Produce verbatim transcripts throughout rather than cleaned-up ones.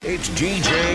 It's D J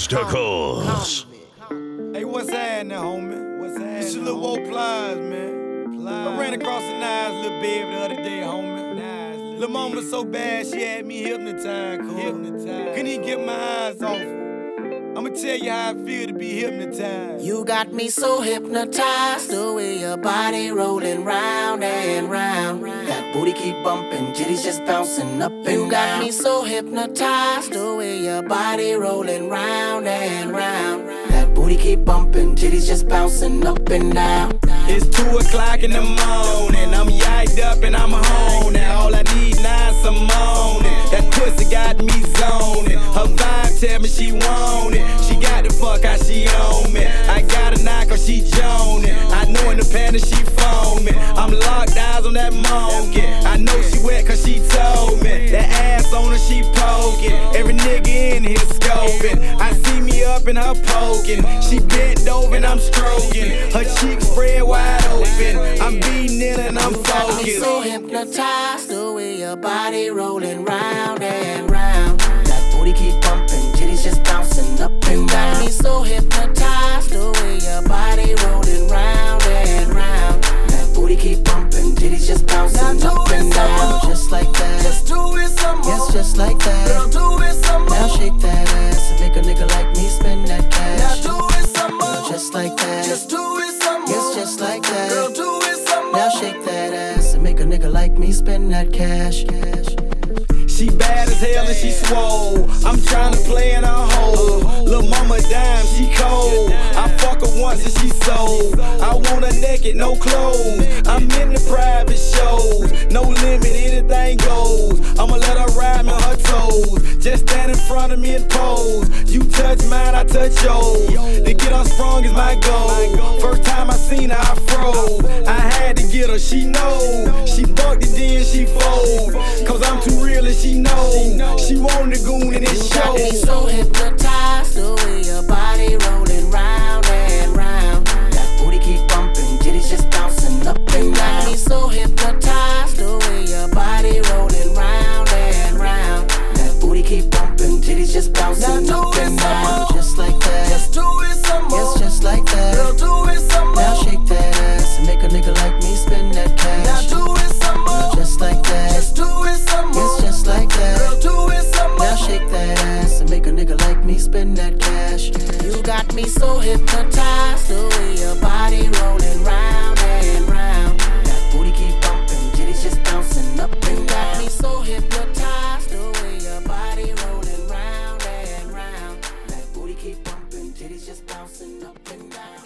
Rusticles. Hey, what's happening, homie? What's happening? It's your little old Plies, man. Plies. I ran across a nice little baby the other day, homie. Nice little, little mama so bad she had me hypnotized. Cool. Hypnotized. Couldn't even get my eyes off her. I'ma tell you how I feel to be hypnotized. You got me so hypnotized, the way your body rolling round and round. That booty keep bumping, titties just bouncing up and down. You got me so hypnotized, the way your body rolling round and round. That booty keep bumping, titties just bouncing up and down. It's two o'clock in the morning, I'm yiked up and I'm home now. All I need now is some moaning. That pussy got me zoning. Her vibe tell me she want it. She got the fuck how she on me. I got a knock or she joning. I know in the panic she foaming. I'm locked eyes on that monkey. I know she wet cause she told me. That ass on her she poking. Every nigga in here scoping. I see me up in her poking. She bent over and I'm stroking. Her cheeks spread wide open. I'm beating in and I'm focused. I'm so hypnotized, the way your body rolling round and round. That booty keep bumping, titties just bouncing up and down. Got me so hypnotized, the way your body rolling round and round. That booty keep bumping, titties just bouncing up and down. Just like that, just do it some more. Yes, just like that. Girl, do it some more. Now shake that ass and make a nigga like me spend that cash. Now do it some more. Girl, just like that. Just do it some more. Yes, just like that. Girl, do it some more. Now shake that ass and make a nigga like me spend that cash. cash. She bad as hell and she swole. I'm tryna play in her hole. Lil' mama dime, she cold. I fuck her once and she sold. I want her naked, no clothes. I'm in the private shows. No limit, anything goes. I'ma let her ride me on her toes. Just stand in front of me and pose. You touch mine, I touch yours. To get unsprung is my goal. First time I seen her, I froze. I had to get her, she know. She fucked it, then she fold. Cause I'm too real and she know. She want the goon in this show. You got me so hypnotized, the way your body rolling round and round. That booty keep bumping, titties just bouncing up and down. You got me so hypnotized, the way your body rolling round and round. That booty keep bumping, titties just bouncing up and down. Just like that. Just do it some more. Yes, just like that. Girl, do it some more. Now shake that ass and make a nigga like me spend that cash. Now do it some more. Girl, just like that. Just do it some more. Yes, just like that. Girl, do it some more. Now shake that ass and make a nigga like me spend that cash. You got me so hypnotized, the way your body rolling round and round. That booty keep bumping, titties just bouncing up and down. You got me so hypnotized, the way your body rolling round and round. That booty keep bumping, titties just bouncing up and down.